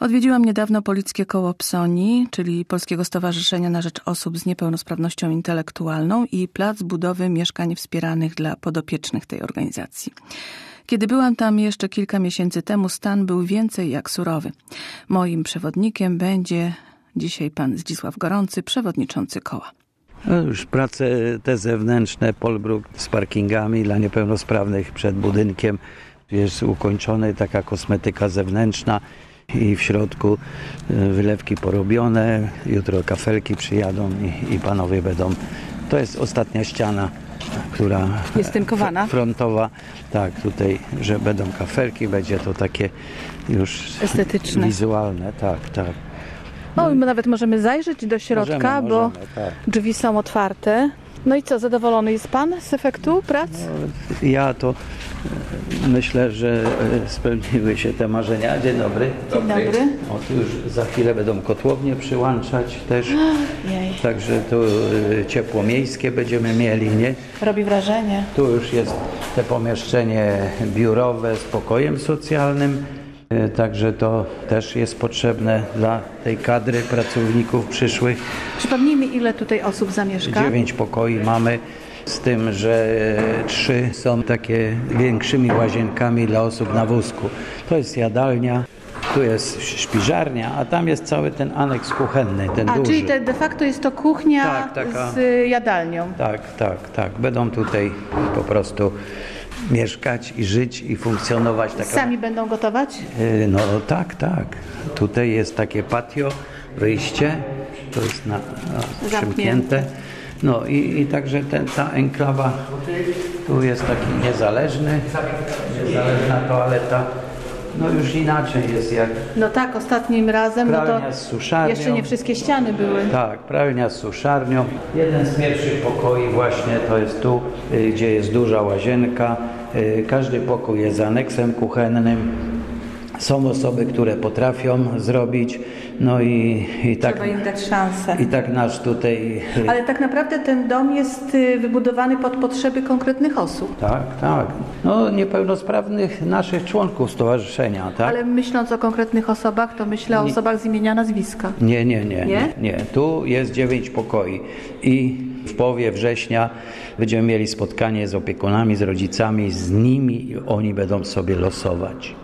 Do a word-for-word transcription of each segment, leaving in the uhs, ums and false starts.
Odwiedziłam niedawno Polickie Koło Psoni, czyli Polskiego Stowarzyszenia na Rzecz Osób z Niepełnosprawnością Intelektualną i plac budowy mieszkań wspieranych dla podopiecznych tej organizacji. Kiedy byłam tam jeszcze kilka miesięcy temu, stan był więcej jak surowy. Moim przewodnikiem będzie dzisiaj pan Zdzisław Gorący, przewodniczący koła. No już prace te zewnętrzne, Polbruk z parkingami dla niepełnosprawnych przed budynkiem jest ukończone, taka kosmetyka zewnętrzna i w środku wylewki porobione. Jutro kafelki przyjadą i, i panowie będą. To jest ostatnia ściana, która jest tynkowana. Frontowa. Tak, tutaj, że będą kafelki, będzie to takie już estetyczne, wizualne. Tak, tak. No i my nawet możemy zajrzeć do środka, możemy, bo możemy, tak. Drzwi są otwarte. No i co, zadowolony jest pan z efektu prac? No, ja to myślę, że spełniły się te marzenia. Dzień dobry. Dzień dobry. dobry. O, tu już za chwilę będą kotłownie przyłączać też. Jej. Także tu ciepło miejskie będziemy mieli, nie? Robi wrażenie. Tu już jest te pomieszczenie biurowe z pokojem socjalnym. Także to też jest potrzebne dla tej kadry pracowników przyszłych. Przypomnijmy, ile tutaj osób zamieszka? Dziewięć pokoi mamy, z tym, że trzy są takie większymi łazienkami dla osób na wózku. To jest jadalnia, tu jest śpiżarnia, a tam jest cały ten aneks kuchenny, ten a, duży. Czyli te, de facto jest to kuchnia tak, taka, z jadalnią. Tak, tak, tak. Będą tutaj po prostu mieszkać i żyć i funkcjonować. Taka... Sami będą gotować? No tak, tak. Tutaj jest takie patio, wyjście, to jest na, na, przymknięte. No i, i także ten, ta enklawa, tu jest taki niezależny, niezależna toaleta. No już inaczej jest jak... No tak, ostatnim razem pralnia no to z suszarnią. Jeszcze nie wszystkie ściany były. Tak, pralnia z suszarnią. Jeden z pierwszych pokoi właśnie to jest tu, gdzie jest duża łazienka. Każdy pokój jest z aneksem kuchennym. Są osoby, które potrafią zrobić, no i, i tak... Trzeba im dać szansę. I tak nasz tutaj... Ale tak naprawdę ten dom jest wybudowany pod potrzeby konkretnych osób. Tak, tak. No niepełnosprawnych naszych członków stowarzyszenia, tak? Ale myśląc o konkretnych osobach, to myślę o nie. osobach z imienia, nazwiska. Nie, nie, nie, nie, nie, nie. Tu jest dziewięć pokoi i w połowie września będziemy mieli spotkanie z opiekunami, z rodzicami, z nimi i oni będą sobie losować.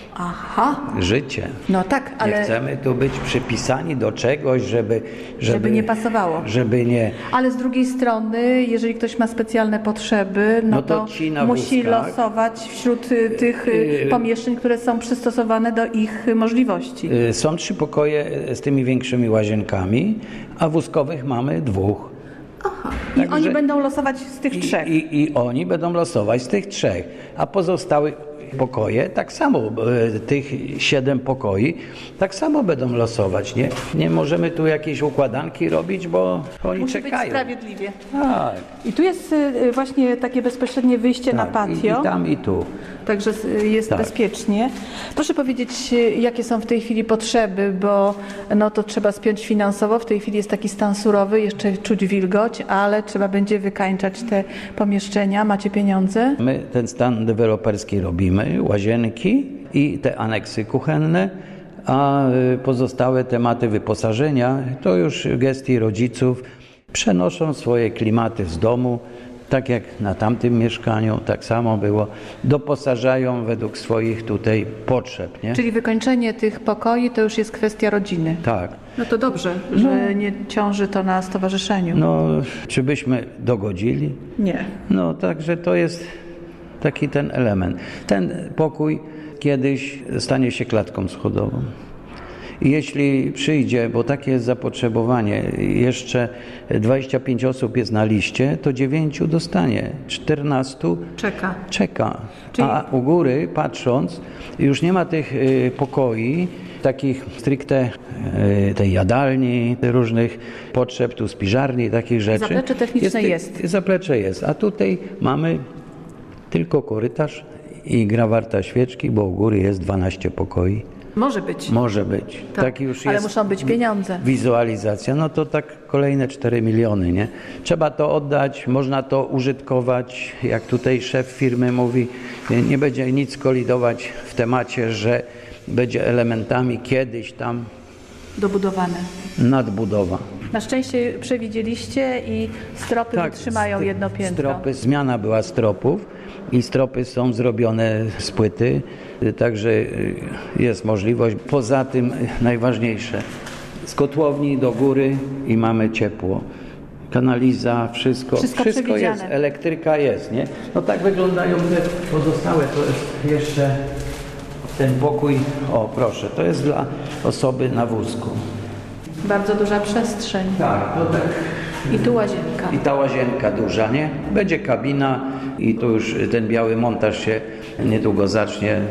Aha. Życie. No tak, ale... Nie chcemy tu być przypisani do czegoś, żeby... Żeby, żeby nie pasowało. Żeby nie... Ale z drugiej strony, jeżeli ktoś ma specjalne potrzeby, no, no to, to musi wózkach losować wśród tych yy, pomieszczeń, które są przystosowane do ich możliwości. Yy, są trzy pokoje z tymi większymi łazienkami, a wózkowych mamy dwóch. Aha. I tak, oni że... będą losować z tych I, trzech. I, I oni będą losować z tych trzech, a pozostałych pokoje, tak samo tych siedem pokoi, tak samo będą losować, nie? Nie możemy tu jakieś układanki robić, bo oni Musi czekają. Być sprawiedliwie. Tak. I tu jest właśnie takie bezpośrednie wyjście tak, na patio. I, I tam, i tu. Także jest tak. bezpiecznie. Proszę powiedzieć, jakie są w tej chwili potrzeby, bo no to trzeba spiąć finansowo. W tej chwili jest taki stan surowy, jeszcze czuć wilgoć, ale trzeba będzie wykańczać te pomieszczenia. Macie pieniądze? My ten stan deweloperski robimy, łazienki i te aneksy kuchenne, a pozostałe tematy wyposażenia to już gestii rodziców. Przenoszą swoje klimaty z domu, tak jak na tamtym mieszkaniu, tak samo było. Doposażają według swoich tutaj potrzeb. Nie? Czyli wykończenie tych pokoi to już jest kwestia rodziny. Tak. No to dobrze, że no, nie ciąży to na stowarzyszeniu. No, czy byśmy dogodzili? Nie. No, także to jest taki ten element. Ten pokój kiedyś stanie się klatką schodową. I jeśli przyjdzie, bo takie jest zapotrzebowanie, jeszcze dwadzieścia pięć osób jest na liście, to dziewięciu dostanie, czternastu czeka. czeka. Czyli... A u góry patrząc, już nie ma tych y, pokoi, takich stricte y, tej jadalni, różnych potrzeb, tu spiżarni, takich rzeczy. Zaplecze techniczne jest, jest. Zaplecze jest, a tutaj mamy tylko korytarz i gra warta świeczki, bo u góry jest dwanaście pokoi. Może być. Może być. Tak. Tak już Ale jest muszą być pieniądze. Wizualizacja. No to tak kolejne cztery miliony, nie? Trzeba to oddać, można to użytkować. Jak tutaj szef firmy mówi, nie będzie nic kolidować w temacie, że będzie elementami kiedyś tam dobudowane. Nadbudowa. Na szczęście przewidzieliście i stropy tak, wytrzymają jedno piętro. Stropy, zmiana była stropów i stropy są zrobione z płyty, także jest możliwość. Poza tym najważniejsze, z kotłowni do góry i mamy ciepło. Kanaliza, wszystko, wszystko, wszystko jest, elektryka jest, nie? No tak wyglądają te pozostałe, to jest jeszcze ten pokój, o proszę, to jest dla osoby na wózku. Bardzo duża przestrzeń. Tak, to tak. I tu łazienka. I ta łazienka duża, nie? Będzie kabina i tu już ten biały montaż się niedługo zacznie.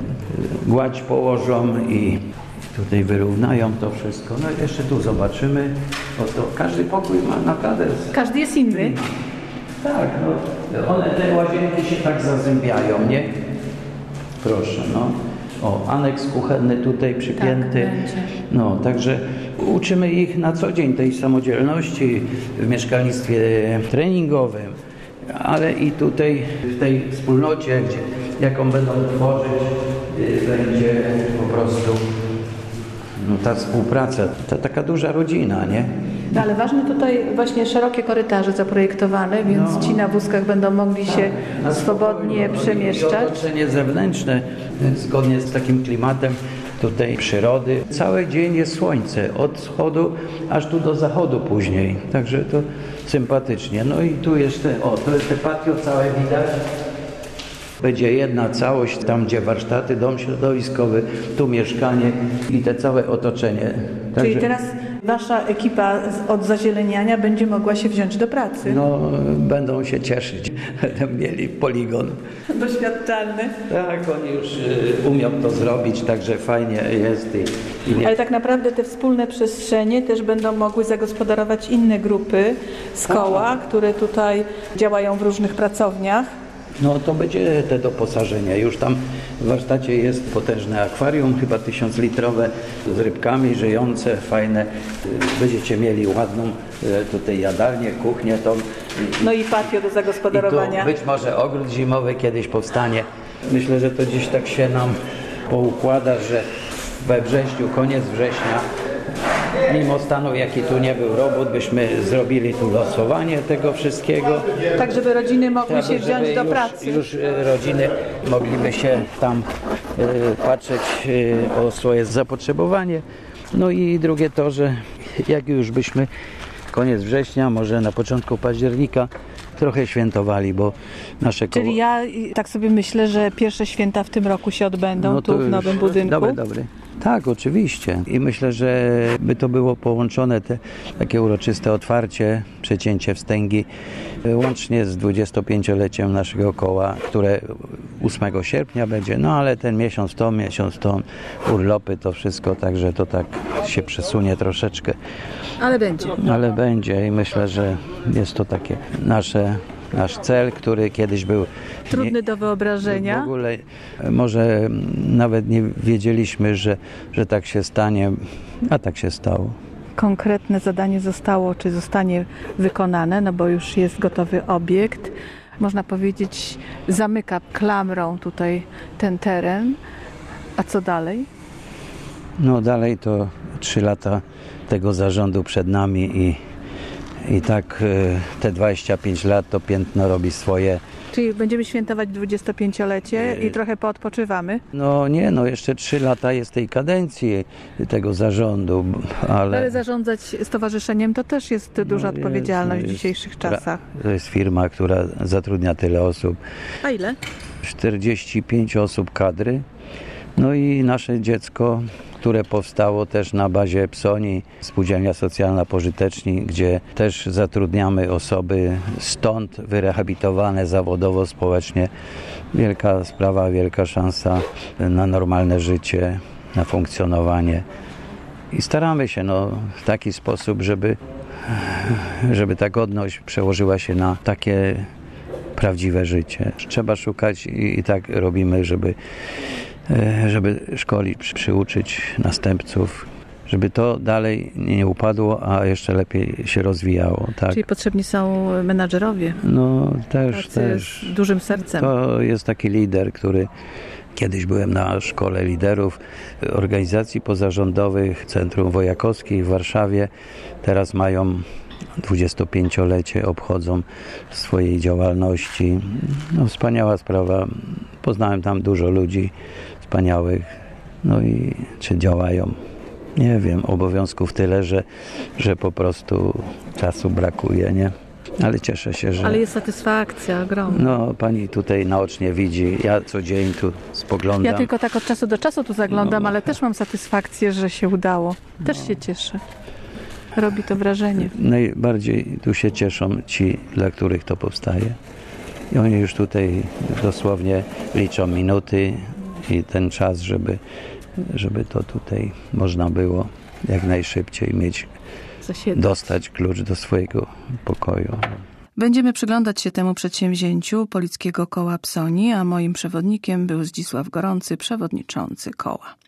Gładź położą i tutaj wyrównają to wszystko. No i jeszcze tu zobaczymy. Bo to każdy pokój ma naprawdę... Każdy jest inny. Tak, no. One, te łazienki się tak zazębiają, nie? Proszę, no. O, aneks kuchenny tutaj przypięty. Tak, no, także uczymy ich na co dzień tej samodzielności w mieszkalnictwie treningowym, ale i tutaj w tej wspólnocie, gdzie, jaką będą tworzyć, będzie po prostu no, ta współpraca, ta taka duża rodzina, nie? No, ale ważne tutaj właśnie szerokie korytarze zaprojektowane, więc no, ci na wózkach będą mogli tak, się swobodnie przemieszczać. I otoczenie zewnętrzne, zgodnie z takim klimatem tutaj przyrody. Cały dzień jest słońce, od wschodu aż tu do zachodu później, także to sympatycznie. No i tu jeszcze, o, to jest te patio całe widać. Będzie jedna całość, tam gdzie warsztaty, dom środowiskowy, tu mieszkanie i te całe otoczenie. Także... Czyli teraz wasza ekipa od zazieleniania będzie mogła się wziąć do pracy? No, będą się cieszyć. Będą mieli poligon. Doświadczalny. Tak, oni już y, umią to zrobić, także fajnie jest. I, i nie... Ale tak naprawdę te wspólne przestrzenie też będą mogły zagospodarować inne grupy z koła, A. które tutaj działają w różnych pracowniach. No to będzie te doposażenie. Już tam w warsztacie jest potężne akwarium, chyba tysiąclitrowe, z rybkami żyjące, fajne. Będziecie mieli ładną tutaj jadalnię, kuchnię. Tą. No i patio do zagospodarowania. I tu być może ogród zimowy kiedyś powstanie. Myślę, że to gdzieś tak się nam poukłada, że we wrześniu, koniec września, mimo stanu, jaki tu nie był robót, byśmy zrobili tu losowanie tego wszystkiego. Tak, żeby rodziny mogły tak, się wziąć do już, pracy. Już rodziny mogliby się tam y, patrzeć y, o swoje zapotrzebowanie. No i drugie to, że jak już byśmy koniec września, może na początku października trochę świętowali, bo nasze koło... Czyli ja tak sobie myślę, że pierwsze święta w tym roku się odbędą no tu w nowym budynku. Dobry, dobry. Tak, oczywiście. I myślę, że by to było połączone, te takie uroczyste otwarcie, przecięcie wstęgi, łącznie z dwudziestopięcioleciem naszego koła, które ósmego sierpnia będzie, no ale ten miesiąc to, miesiąc to, urlopy, to wszystko, także to tak się przesunie troszeczkę. Ale będzie. Ale będzie i myślę, że jest to takie nasze nasz cel, który kiedyś był trudny do wyobrażenia. W ogóle może nawet nie wiedzieliśmy, że, że tak się stanie, a tak się stało. Konkretne zadanie zostało, czy zostanie wykonane, no bo już jest gotowy obiekt. Można powiedzieć, zamyka klamrą tutaj ten teren. A co dalej? No dalej to trzy lata tego zarządu przed nami i I tak te dwadzieścia pięć lat to piętno robi swoje. Czyli będziemy świętować dwudziestopięciolecie i trochę poodpoczywamy? No nie, no jeszcze trzy lata jest tej kadencji tego zarządu, ale... Ale zarządzać stowarzyszeniem to też jest duża no odpowiedzialność jest, w dzisiejszych czasach. To jest firma, która zatrudnia tyle osób. A ile? czterdzieści pięć osób kadry. No i nasze dziecko, które powstało też na bazie Psoni, Spółdzielnia Socjalna Pożyteczni, gdzie też zatrudniamy osoby stąd wyrehabilitowane zawodowo, społecznie. Wielka sprawa, wielka szansa na normalne życie, na funkcjonowanie. I staramy się no, w taki sposób, żeby, żeby ta godność przełożyła się na takie prawdziwe życie. Trzeba szukać i, i tak robimy, żeby żeby szkolić, przyuczyć następców. żeby to dalej nie upadło, a jeszcze lepiej się rozwijało. Tak. Czyli potrzebni są menadżerowie. No też, Tacy też. z dużym sercem. To jest taki lider, który kiedyś byłem na szkole liderów organizacji pozarządowych Centrum Wojakowskiej w Warszawie. Teraz mają dwudziestopięciolecie, obchodzą swojej działalności. No, wspaniała sprawa. Poznałem tam dużo ludzi wspaniałych. No i czy działają? Nie wiem, obowiązków tyle, że, że po prostu czasu brakuje, nie? Ale cieszę się, że... Ale jest satysfakcja ogromna. No, pani tutaj naocznie widzi, ja co dzień tu spoglądam. Ja tylko tak od czasu do czasu tu zaglądam, No. ale też mam satysfakcję, że się udało. Też No. się cieszę. Robi to wrażenie. Najbardziej tu się cieszą ci, dla których to powstaje. I oni już tutaj dosłownie liczą minuty i ten czas, żeby, żeby to tutaj można było jak najszybciej mieć, Zasiedlać. dostać klucz do swojego pokoju. Będziemy przyglądać się temu przedsięwzięciu Polickiego Koła Psoni, a moim przewodnikiem był Zdzisław Gorący, przewodniczący koła.